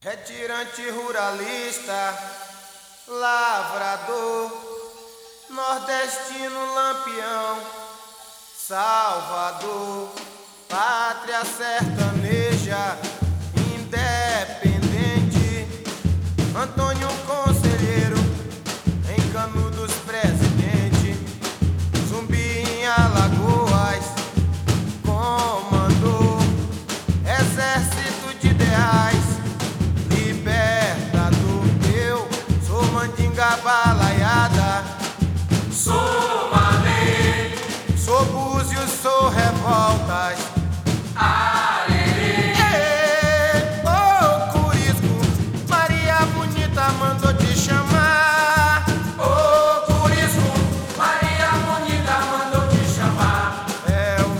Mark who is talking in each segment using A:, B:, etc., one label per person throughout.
A: Retirante ruralista, lavrador, nordestino lampião, Salvador, pátria sertaneja, independente, Antônio Conselheiro, em Canudos presidente, Zumbi em Alagoas, comandou, exército de ideais, libertador. Eu sou mandinga balaiada,
B: Sou Malê,
A: sou Búzios, sou revoltas.
B: Arerê,
A: Ô Curisco, Maria Bonita mandou te chamar.
B: ô Curisco, Maria Bonita mandou te chamar.
A: É o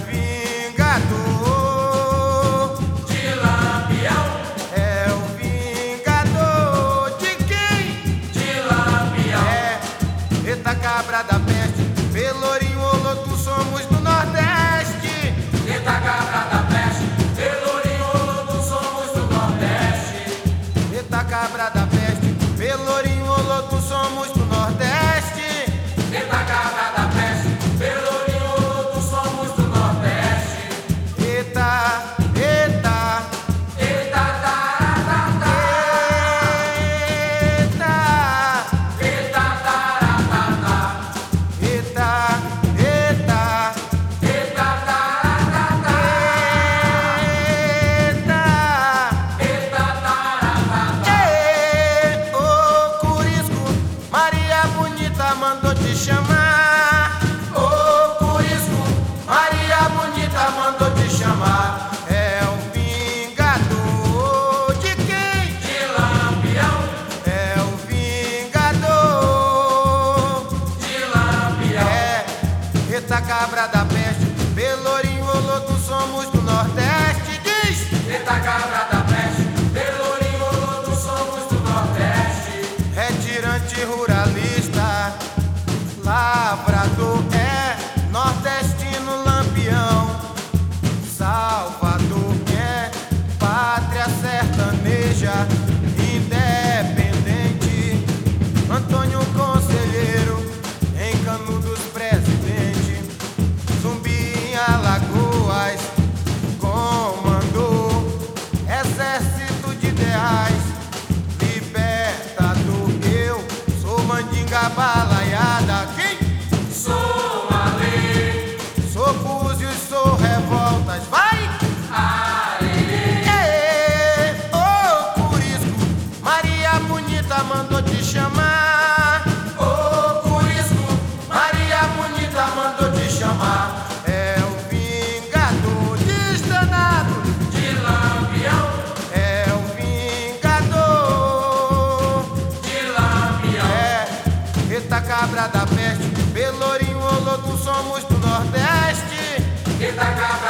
A: vingador,
B: De Lampião,
A: é o vingador de quem?
B: de Lampião,
A: Eita cabra da peste, Pelourinho ou Loto, somos do Nordeste.
B: Eita cabra da peste, Pelourinho ou Loto, somos do Nordeste.
A: Eita cabra da peste, Pelourinho ou Loto, somos do Nordeste.
B: Eita cabra da peste, Pelourinho ou Loto, somos do Nordeste.
A: Eita, eita,
B: Eita taratata,
A: eita,
B: eita taratata,
A: eita, eita,
B: eita taratata,
A: eita.
B: eita taratata.
A: Ô Curisco, Maria Bonita mandou te chamar.
B: Ô Curisco,
A: Maria Bonita mandou te chamar. É o vingador de quem?
B: de Lampião,
A: É o vingador.
B: de Lampião,
A: Eita cabra da peste, Pelourinho ou Loto, somos do Nordeste. Diz!
B: eita cabra da peste, Pelourinho ou Loto, somos do Nordeste.
A: Retirante ruralista, lavrador, nordestino lampião, Salvador, pátria sertaneja, independente, Antônio Conselheiro, em Canudos presidente, Zumbi em Alagoas, comandou, exército de ideais, libertador. Eu sou mandinga balaiada. Quem?
B: Sou Malê,
A: Sou Búzios, sou revoltas. Vai!
B: Arerê,
A: Ô Curisco, Maria Bonita mandou te chamar.
B: ô Curisco,
A: Maria Bonita mandou te chamar. É o vingador, diz danado.
B: de Lampião,
A: É o vingador.
B: de Lampião,
A: Eita cabra da peste, Pelourinho ou Loto, somos do Nordeste.
B: eita cabra